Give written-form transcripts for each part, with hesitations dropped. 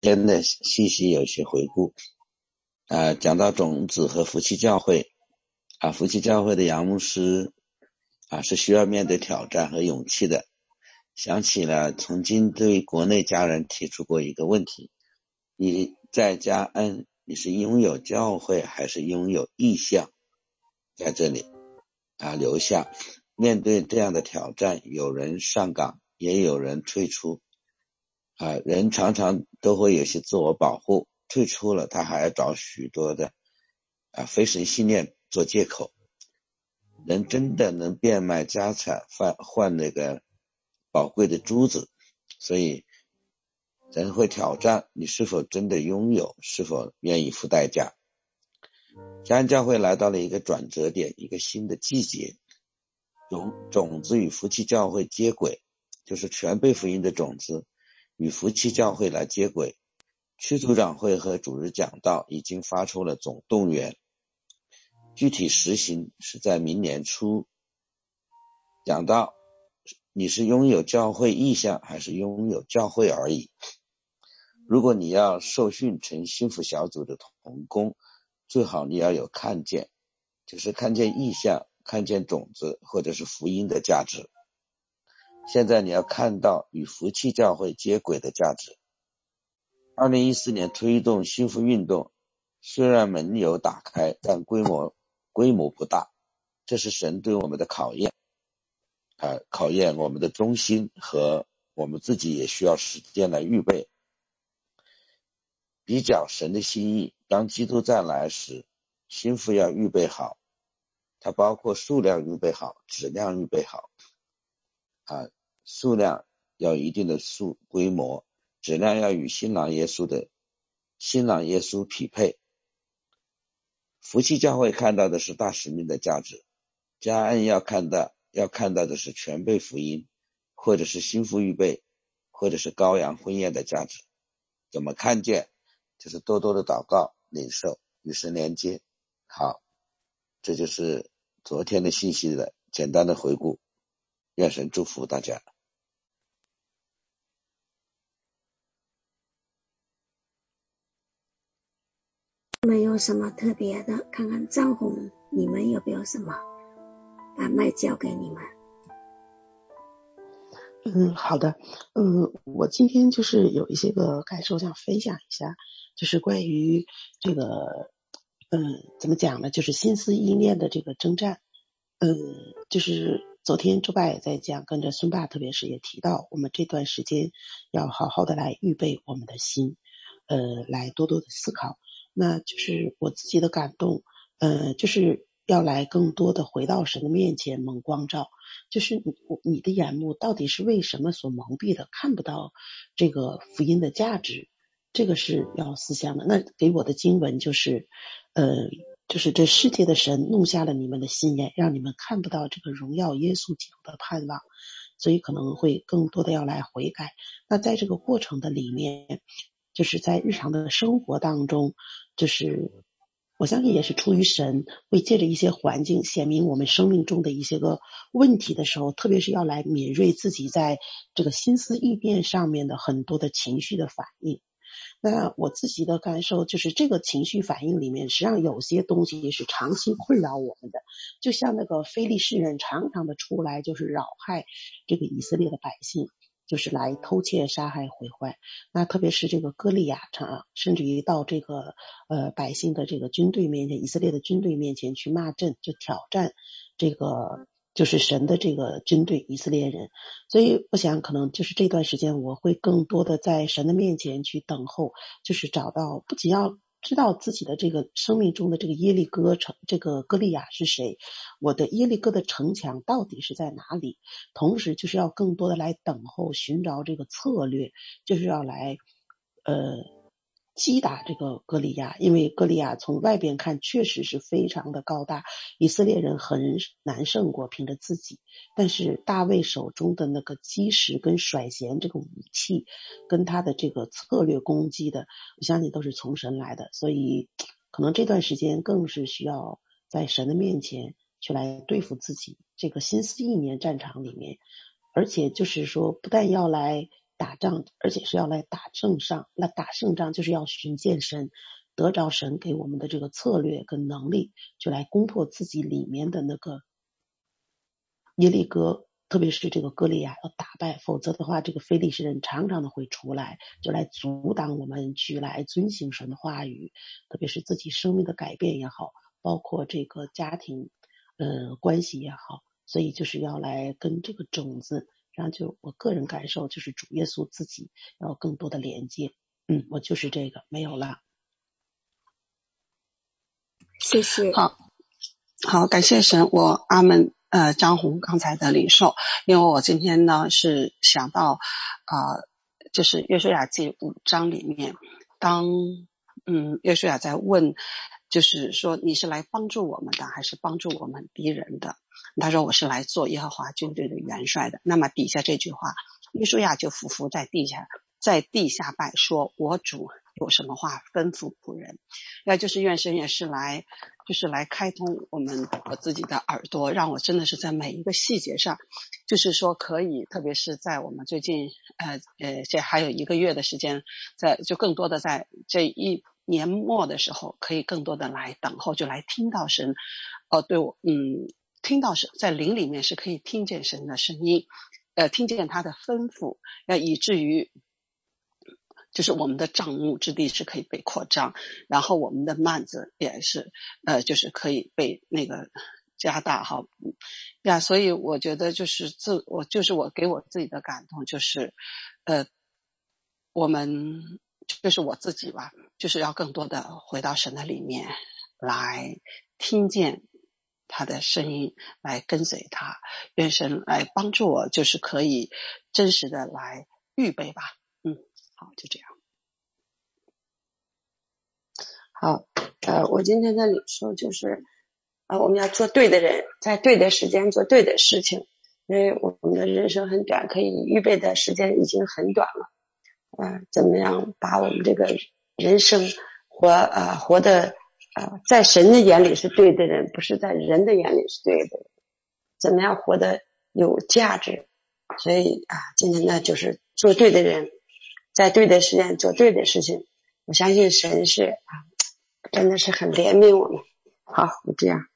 天的信息有些回顾讲到种子和福气教会福气教会的杨牧师是需要面对挑战和勇气的。想起了曾经对国内家人提出过一个问题，你在加恩，你是拥有教会还是拥有意向在这里留下。面对这样的挑战，有人上岗也有人退出人常常都会有些自我保护，退出了他还要找许多的非神信念做借口。人真的能变卖家产换那个宝贵的珠子，所以人会挑战你是否真的拥有，是否愿意付代价。嘉恩教会来到了一个转折点，一个新的季节，种子与福气教会接轨，就是全备福音的种子与福气教会来接轨。区组长会和主日讲道已经发出了总动员，具体实行是在明年初。讲到你是拥有教会意向还是拥有教会而已。如果你要受训成心腹小组的同工，最好你要有看见，就是看见意向，看见种子或者是福音的价值。现在你要看到与福气教会接轨的价值。2014年推动心腹运动，虽然门有打开，但规模不大，这是神对我们的考验考验我们的忠心，和我们自己也需要时间来预备。比较神的心意，当基督再来时，心腹要预备好，它包括数量预备好，质量预备好数量要有一定的规模，质量要与新郎耶稣匹配。福气教会看到的是大使命的价值，加恩要看到的是全备福音，或者是心腹预备，或者是羔羊婚宴的价值。怎么看见？就是多多的祷告、领受、与神连接。好，这就是昨天的信息的简单的回顾，愿神祝福大家。 没有什么特别的，看看张红你们有没有什么，把麦交给你们。 好的。我今天就是有一些个感受想分享一下，就是关于这个怎么讲呢，就是心思意念的这个征战。就是昨天周爸也在讲，跟着孙爸特别是也提到，我们这段时间要好好的来预备我们的心，来多多的思考。那就是我自己的感动，就是要来更多的回到神的面前蒙光照，就是你的眼目到底是为什么所蒙蔽的，看不到这个福音的价值，这个是要思想的。那给我的经文就是就是这世界的神弄瞎了你们的心眼，让你们看不到这个荣耀耶稣基督的盼望，所以可能会更多的要来悔改。那在这个过程的里面，就是在日常的生活当中，就是我相信也是出于神会借着一些环境显明我们生命中的一些个问题的时候，特别是要来敏锐自己在这个心思意念上面的很多的情绪的反应。那我自己的感受就是这个情绪反应里面，实际上有些东西是长期困扰我们的，就像那个非利士人常常的出来就是扰害这个以色列的百姓，就是来偷窃杀害毁坏。那特别是这个歌利亚甚至于到这个百姓的这个军队面前，以色列的军队面前去骂阵，就挑战这个就是神的这个军队以色列人。所以我想可能就是这段时间我会更多的在神的面前去等候，就是找到不仅要知道自己的这个生命中的这个耶利哥这个歌利亚是谁，我的耶利哥的城墙到底是在哪里，同时就是要更多的来等候寻找这个策略，就是要来击打这个歌利亚。因为歌利亚从外边看确实是非常的高大，以色列人很难胜过凭着自己，但是大卫手中的那个基石跟甩弦这个武器跟他的这个策略攻击的，我相信都是从神来的，所以可能这段时间更是需要在神的面前去来对付自己这个心思意念战场里面。而且就是说不但要来打仗，而且是要来打胜仗。那打胜仗就是要寻见神，得着神给我们的这个策略跟能力，就来攻破自己里面的那个耶利哥，特别是这个歌利亚要打败，否则的话这个非利士人常常的会出来，就来阻挡我们去来遵行神的话语，特别是自己生命的改变也好，包括这个家庭关系也好，所以就是要来跟这个种子，然后就我个人感受就是主耶稣自己要更多的连接。我就是这个没有了。 谢谢。 好，感谢神，我阿门。张红刚才的领受，因为我今天呢是想到就是约书亚记5章里面，当约书亚在问，就是说你是来帮助我们的还是帮助我们敌人的？他说我是来做耶和华军队的元帅的。那么底下这句话，约书亚就俯伏在地下拜，说我主有什么话吩咐仆人。那就是愿神也是来开通我自己的耳朵，让我真的是在每一个细节上，就是说可以，特别是在我们最近这还有1个月的时间，就更多的在这一年末的时候，可以更多的来等候，就来听到神对我听到神在灵里面是可以听见神的声音，听见他的吩咐，以至于就是我们的帐幕之地是可以被扩张，然后我们的幔子也是就是可以被那个加大哈呀。所以我觉得就是我给我自己的感动就是我们就是我自己吧，就是要更多的回到神的里面来听见他的声音，来跟随他，愿神来帮助我，就是可以真实的来预备吧。好，就这样。 好，我今天的领受就是我们要做对的人，在对的时间做对的事情，因为我们的人生很短，可以预备的时间已经很短了。怎么样把我们这个人生活的在神的眼里是对的人，不是在人的眼里是对的人，怎么样活得有价值。所以今天呢就是做对的人，在对的时间做对的事情。我相信神是真的是很怜悯我们。好，就这样。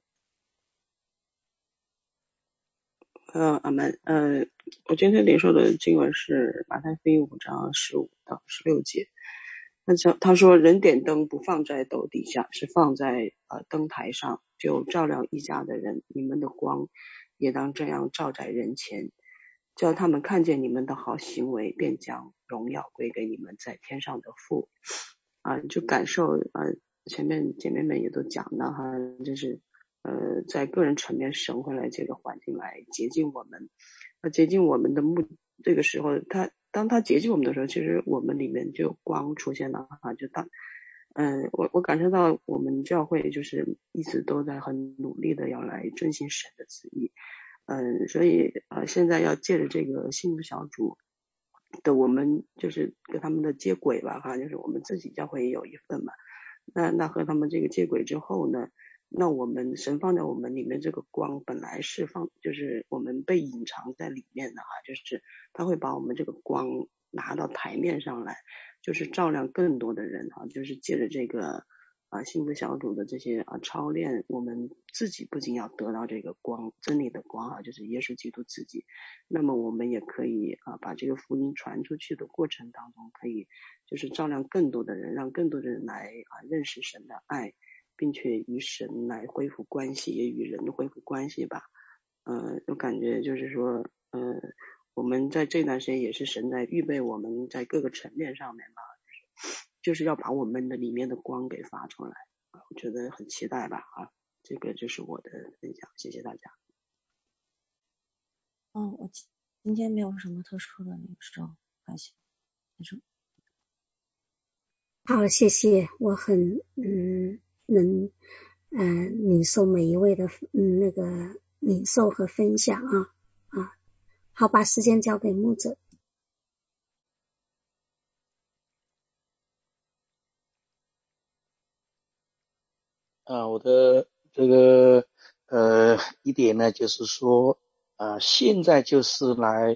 阿门。我今天领受的经文是马太福音5章15到16节。他说人点灯不放在斗底下，是放在灯台上，就照亮一家的人。你们的光也当这样照在人前，叫他们看见你们的好行为，便将荣耀归给你们在天上的父。就感受前面姐妹们也都讲了哈，就是在个人层面神会来这个环境来洁净我们，洁净我们的这个时候当他洁净我们的时候，其实我们里面就有光出现了哈。就我感受到我们教会就是一直都在很努力的要来遵行神的旨意。所以现在要借着这个幸福小组的我们就是跟他们的接轨吧哈，就是我们自己教会也有一份嘛。那和他们这个接轨之后呢，那我们神放在我们里面这个光本来是就是我们被隐藏在里面的哈，就是他会把我们这个光拿到台面上来，就是照亮更多的人哈，就是借着这个幸福小组的这些操练，我们自己不仅要得到这个光，真理的光就是耶稣基督自己，那么我们也可以把这个福音传出去的过程当中，可以就是照亮更多的人，让更多的人来认识神的爱，并且与神来恢复关系，也与人恢复关系吧。就感觉就是说我们在这段时间也是神在预备我们在各个层面上面吧，就是要把我们的里面的光给发出来。我觉得很期待吧这个就是我的分享，谢谢大家。 我今天没有什么特殊的领受，感谢。 好，谢谢，我很能领受每一位的那个领受和分享好，把时间交给牧者。 我的这个一点呢，就是说现在就是来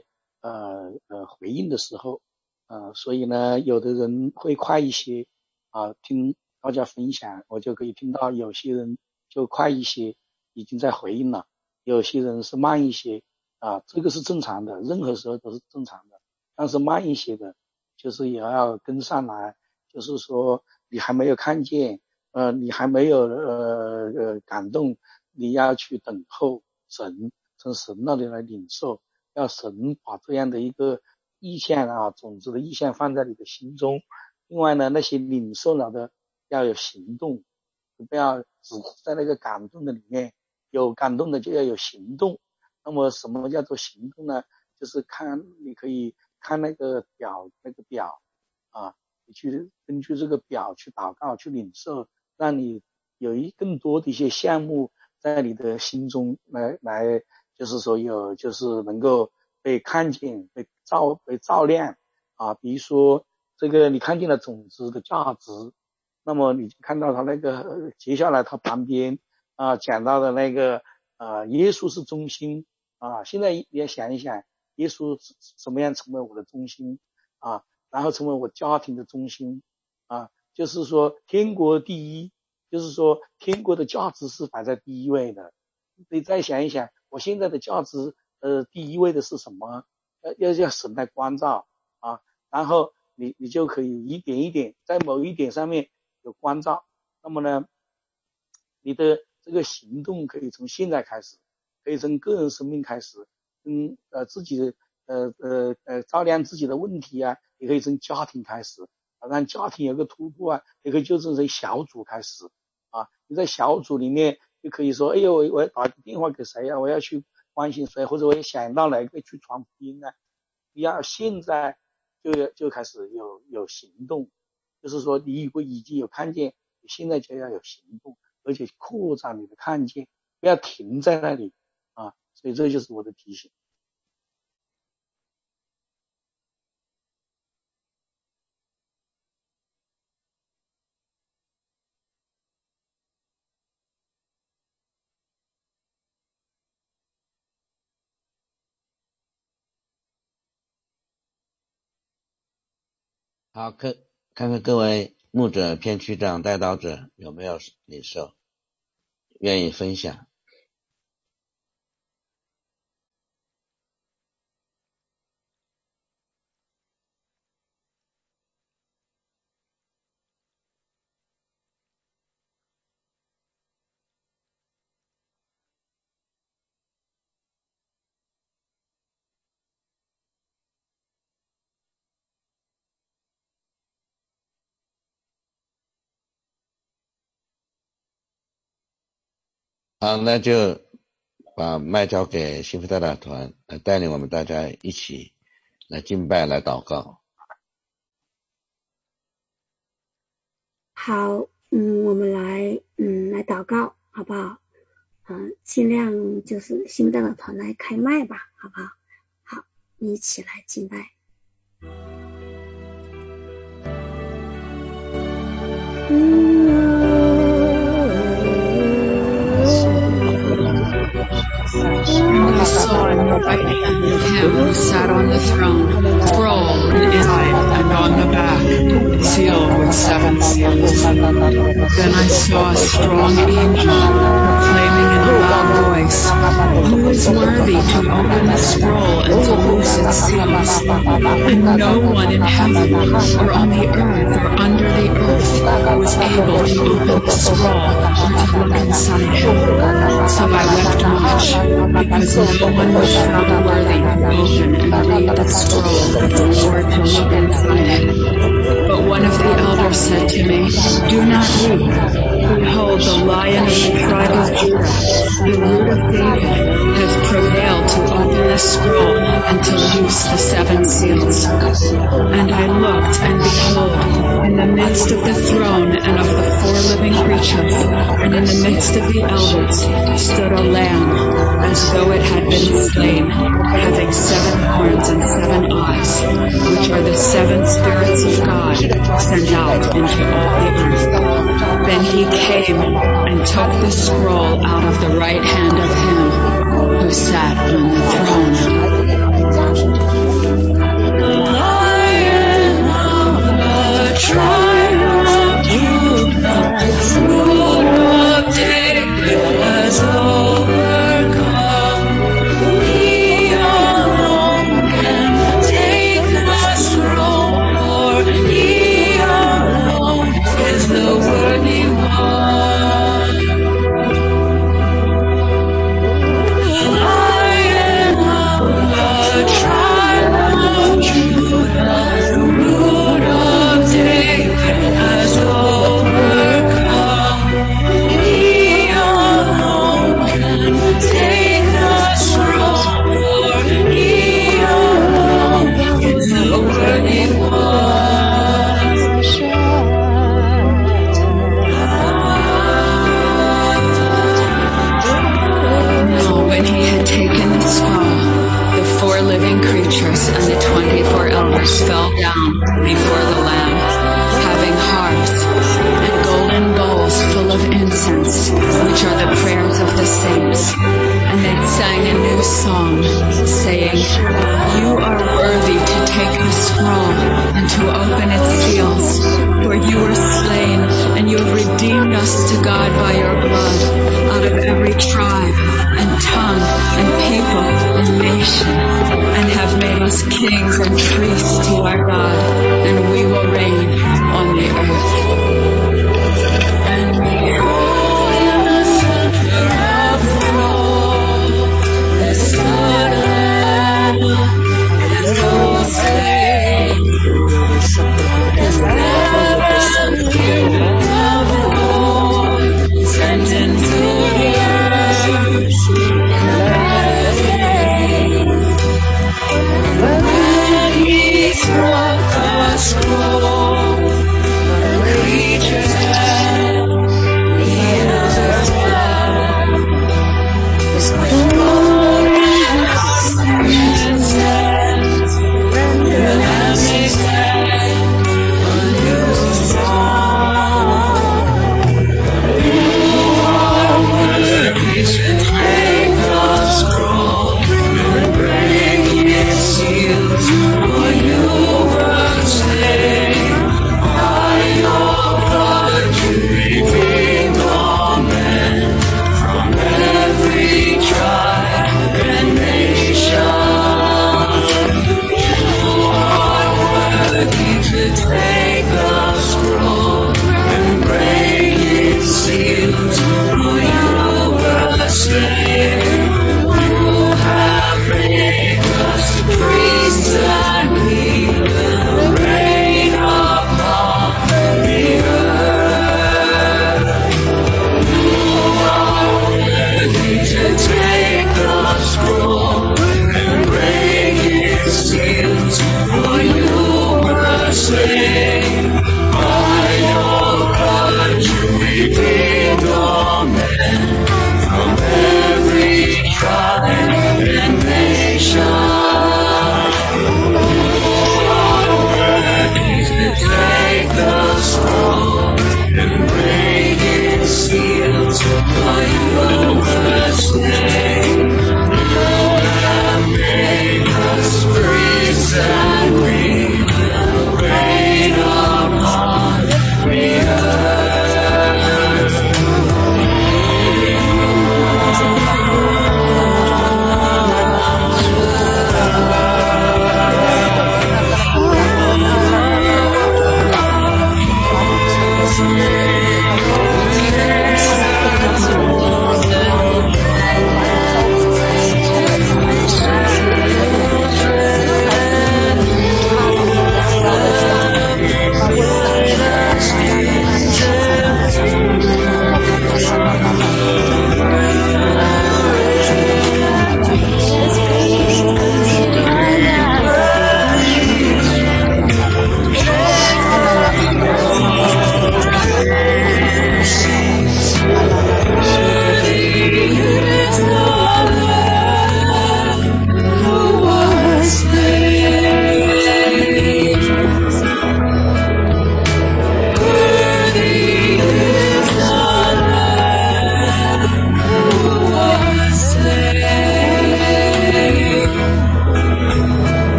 回应的时候，所以呢，有的人会快一些听大家分享，我就可以听到有些人就快一些，已经在回应了，有些人是慢一些这个是正常的，任何时候都是正常的，但是慢一些的，就是也要跟上来，就是说你还没有看见，你还没有感动，你要去等候神，从神那里来领受，要神把这样的一个意象种子的意象放在你的心中。另外呢，那些领受了的要有行动，不要只在那个感动的里面，有感动的就要有行动。那么什么叫做行动呢？就是你可以看那个表你去根据这个表去祷告，去领受，让你有更多的一些项目在你的心中来就是说就是能够被看见，被照亮比如说这个你看见了种子的价值，那么你就看到他那个接下来他旁边讲到的那个耶稣是中心现在也想一想，耶稣怎么样成为我的中心然后成为我家庭的中心就是说天国第一，就是说天国的价值是摆在第一位的。你再想一想，我现在的价值第一位的是什么？要神来关照然后你就可以一点一点在某一点上面有关照。那么呢，你的这个行动可以从现在开始，可以从个人生命开始，自己的照亮自己的问题也可以从家庭开始让家庭有个突破也可以就从小组开始你在小组里面就可以说，哎呦，我要打个电话给谁我要去关心谁，或者我也想到哪个去传福音你要现在就开始有行动，就是说你如果已经有看见，你现在就要有行动，而且扩展你的看见，不要停在那里所以这就是我的提醒。 好，看看各位牧者、片区长、代祷者有没有领受，愿意分享。好，那就把麦交给幸福代祷团来带领我们大家一起来敬拜来祷告。 好，我们来祷告好不好？尽量就是幸福代祷团来开麦吧，好不好？好，一起来敬拜。 And I saw in the right hand of him who sat on the throne, scroll inside and on the back, sealed with 7 seals. Then I saw a strong angel, proclaiming in a loud voice, "Who is worthy to open the scroll and to loose its seals?" And no one in heaven, or on the earth, or under the earth, was able to open the scroll or to look inside it. So I wept much, because no one was found worthy to open and read the scroll or to look inside it. But one of the elders said to me, "Do not weep. Behold, the Lion of the tribe of Judah, the Root of David, has prevailed to open the scroll and to loose the 7 seals." And I looked, and behold, in the midst of the throne and of the 4 living creatures, and in the midst of the elders, stood a lamb, as though it had been slain, having 7 horns and 7 eyes, which are the 7 spirits of God sent out into all the earth. Then he came and took the scroll out of the right hand of him who sat on the throne.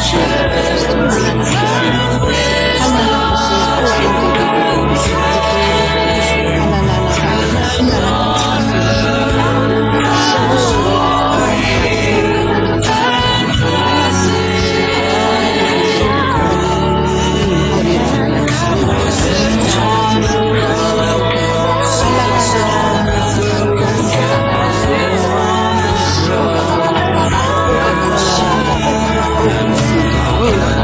Oh,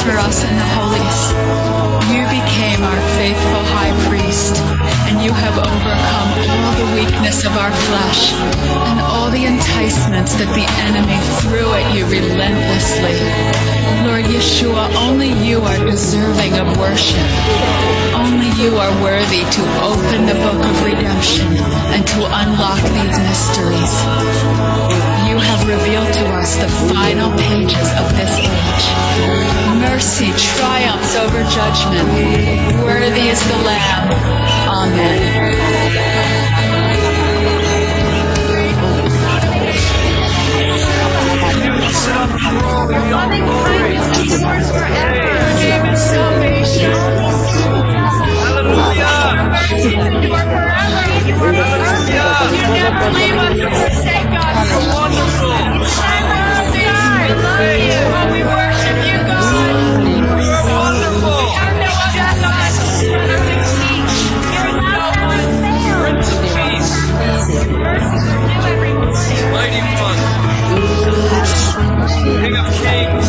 for us in the holies. You became our faithful high priest, and you have overcome all the weakness of our flesh and all the enticements that the enemy threw at you relentlessly. Lord Yeshua, only you are deserving of worship. Only you are worthy to open the book of redemption and to unlock these mysteries. You have revealed to us the final pages of this age. Mercy triumphs over judgment. Worthy is the Lamb. Amen. Loving kindness endures forever. Your name is salvation. Hallelujah. Endure forever. You never leave us or forsake us. You're wonderful. Shine of the eye. I love you. Oh, we worship you, God. You're wonderful. We have no other God. Perfect speech. You're love never fails. Prince of Peace. Mercy is new every morning. Mighty One. King of Kings.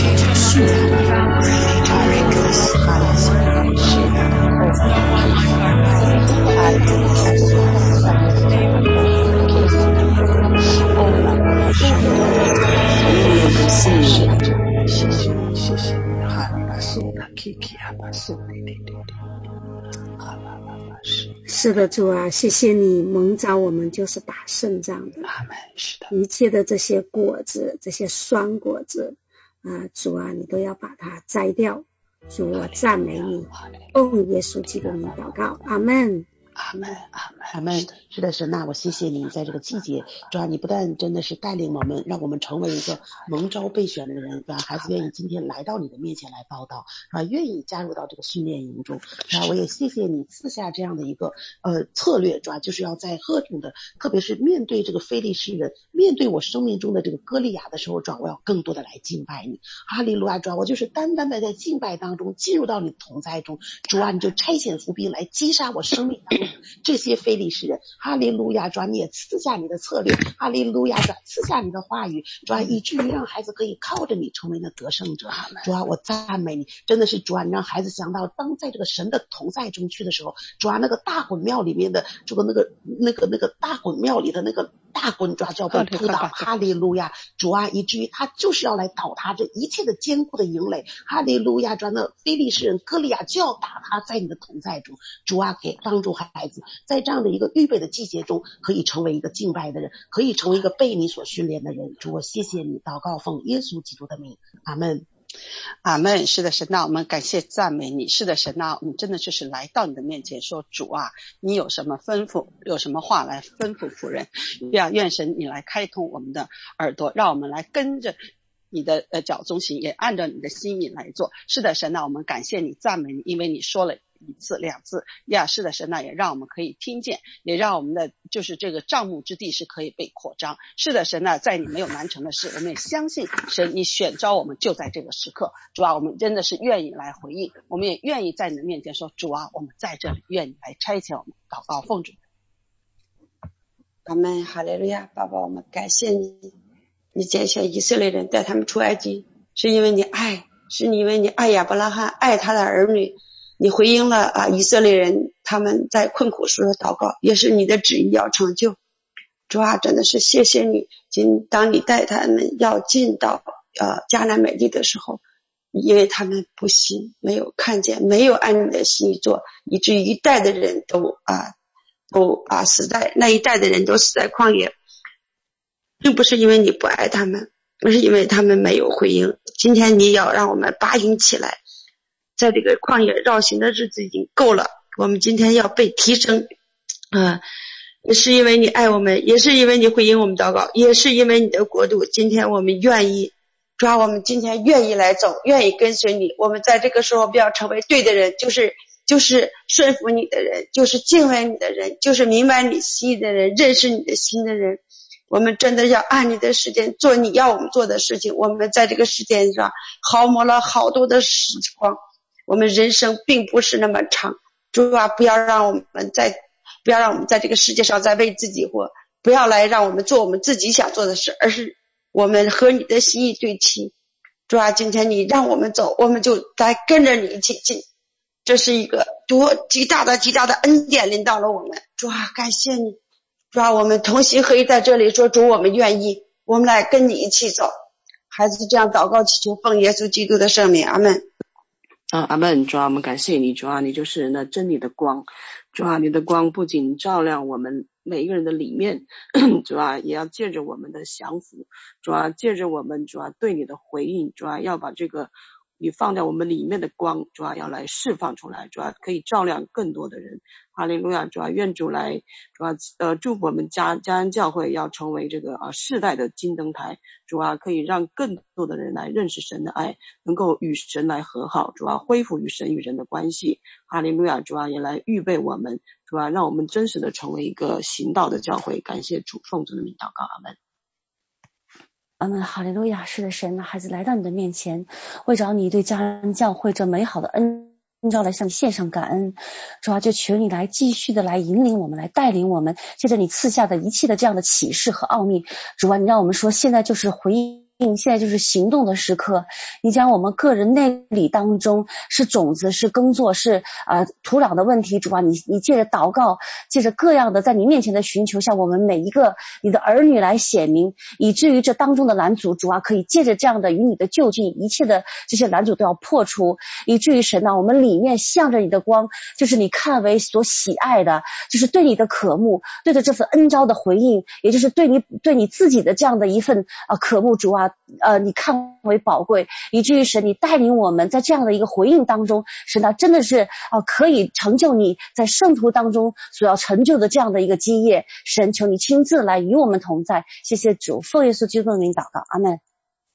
是的，主啊，谢谢你蒙召我们就是打胜仗的。一切的这些果子，这些酸果子主啊，你都要把它摘掉。主，我赞美你，奉耶稣基督名祷告，阿们。 阿们，阿们。是的，神啊，我谢谢你在这个季节，主啊，你不但真的是带领我们，让我们成为一个蒙召备选的人，主啊，孩子愿意今天来到你的面前来报道，啊，愿意加入到这个训练营中，啊，我也谢谢你赐下这样的一个策略，主啊，就是要在各种的，特别是面对这个非利士人，面对我生命中的这个歌利亚的时候，主啊，我要更多的来敬拜你，哈利路亚，主啊，我就是单单的在敬拜当中进入到你的同在中，主啊，你就差遣伏兵来击杀我生命当中这些非利士人，哈利路亚，主啊，你也赐下你的策略，哈利路亚，主啊，赐下你的话语，主啊，以至于让孩子可以靠着你成为那得胜者，主啊，我赞美你，真的是主啊，你让孩子想到当在这个神的同在中去的时候，主啊，那个大滚庙里面的这个那个大滚庙里的那个大滚抓就要被扑倒，哈利路亚，主啊，以至于他就是要来倒塌这一切的坚固的营垒，哈利路亚，主啊，那非利士人歌利亚就要打他，在你的同在中，主啊，给帮助孩子在这样的一个预备的季节中，可以成为一个敬拜的人，可以成为一个被你所训练的人。主，我谢谢你，祷告奉耶稣基督的名，阿们。 阿们。是的，神啊，我们感谢赞美你。是的，神啊，我们真的就是来到你的面前说，主啊，你有什么吩咐，有什么话来吩咐仆人，愿神你来开通我们的耳朵，让我们来跟着你的脚踪行，也按照你的心意来做。是的，神啊，我们感谢你赞美你，因为你说了一次两次呀，是的，神啊，也让我们可以听见，也让我们的就是这个帐幕之地是可以被扩张。是的，神啊，在你没有难成的事，我们也相信神你选召我们就在这个时刻。主啊，我们真的是愿意来回应，我们也愿意在你的面前说，主啊，我们在这里，愿你来差遣我们。祷告奉主。 阿们，哈利路亚。爸爸，我们感谢你，你拣选以色列人带他们出埃及，是因为你爱，是因为你爱亚伯拉罕，爱他的儿女，你回应了以色列人他们在困苦时的祷告，也是你的旨意要成就。主啊，真的是谢谢你，当你带他们要进到迦南美地的时候，因为他们不信，没有看见，没有按你的心意做，以至于一代的人都死在那一代的人都死在旷野，并不是因为你不爱他们，而是因为他们没有回应。今天你要让我们拔营起来，在这个旷野绕行的日子已经够了，我们今天要被提升也是因为你爱我们，也是因为你回应我们祷告，也是因为你的国度。今天我们愿意，主要我们今天愿意来走，愿意跟随你。我们在这个时候不要成为对的人，就是顺服你的人，就是敬畏你的人，就是明白你心意的人，认识你的心的人。我们真的要按你的时间做你要我们做的事情。我们在这个时间上耗磨了好多的时光，我们人生并不是那么长。主啊，不要让我们在这个世界上再为自己活，不要来让我们做我们自己想做的事，而是我们和你的心意对齐。 主啊，今天你让我们走，我们就来跟着你一起进，这是一个多极大的恩典临到了我们。主啊，感谢你，主啊，我们同心合意在这里说，主，我们愿意，我们来跟你一起走。孩子这样祷告祈求，奉耶稣基督的圣名，阿们。 阿们。主啊，我们感谢你，主啊，你就是那真理的光，主啊，你的光不仅照亮我们每一个人的里面，主啊，也要借着我们的降服，主啊，借着我们主啊对你的回应，主啊，要把这个你放在我们里面的光，主啊，要来释放出来，主啊，可以照亮更多的人。哈利路亚，主啊，愿主来，主啊，祝福我们嘉安教会要成为这个世代的金灯台，主啊，可以让更多的人来认识神的爱，能够与神来和好，主啊，恢复与神与人的关系。哈利路亚，主啊，也来预备我们，主啊，让我们真实的成为一个行道的教会。感谢主，奉主的名祷告，阿们。 阿们，哈利路亚！是的，神的孩子来到你的面前，为着你对嘉安教会这美好的恩召来向你献上感恩。主啊，就求你来继续的来引领我们，来带领我们，借着你赐下的一切的这样的启示和奥秘。主啊，你让我们说，现在就是回应，现在就是行动的时刻。你将我们个人内里当中是种子，是耕作，是土壤的问题，主啊，你借着祷告，借着各样的在你面前的寻求，向我们每一个你的儿女来显明，以至于这当中的拦阻，主啊，可以借着这样的与你的就近，一切的这些拦阻都要破除，以至于神啊，我们里面向着你的光，就是你看为所喜爱的，就是对你的渴慕，对着这份恩召的回应，也就是对你自己的这样的一份渴慕，主啊，你看为宝贵，以至于神你带领我们在这样的一个回应当中，神啊，真的是可以成就你在圣徒当中所要成就的这样的一个基业。神，求你亲自来与我们同在。谢谢主，奉耶稣基督的名祷告，阿们。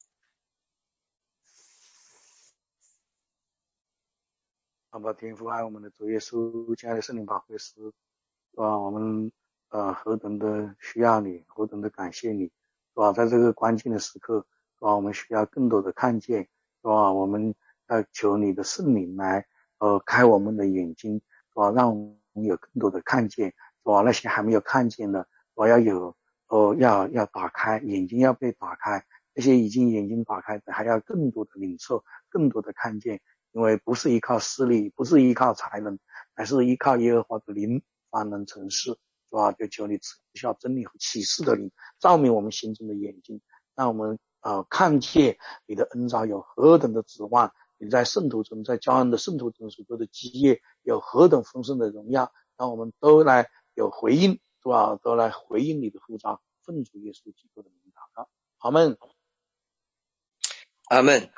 好吧，天父爱我们的主耶稣，亲爱的圣灵保惠师，是吧？我们何等的需要你，何等的感谢你，是吧？在这个关键的时刻，是吧？我们需要更多的看见，是吧？我们要求你的圣灵来开我们的眼睛，是吧？让我们有更多的看见，是吧？那些还没有看见的，我要有要打开眼睛，要被打开，那些已经眼睛打开的还要更多的领受，更多的看见。因为不是依靠势力，不是依靠才能，乃是依靠耶和华的灵方能成事，是吧？就求你赐下真理和启示的灵，照明我们心中的眼睛，让我们看见你的恩召有何等的指望，你在圣徒中，在教恩的圣徒中所做的基业有何等丰盛的荣耀，让我们都来有回应，是吧？都来回应你的呼召，奉主耶稣基督的名祷告，阿们， 阿们。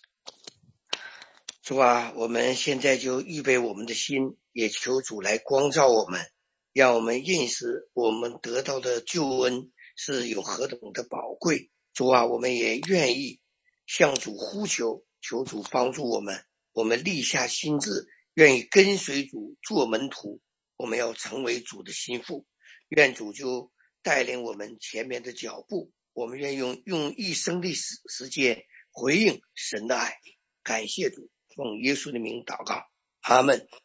主啊，我们现在就预备我们的心，也求主来光照我们，让我们认识我们得到的救恩是有何等的宝贵。主啊，我们也愿意向主呼求，求主帮助我们，我们立下心志，愿意跟随主做门徒，我们要成为主的心腹，愿主就带领我们前面的脚步，我们愿用一生的时间回应神的爱。感谢主，奉耶稣的名祷告，阿们。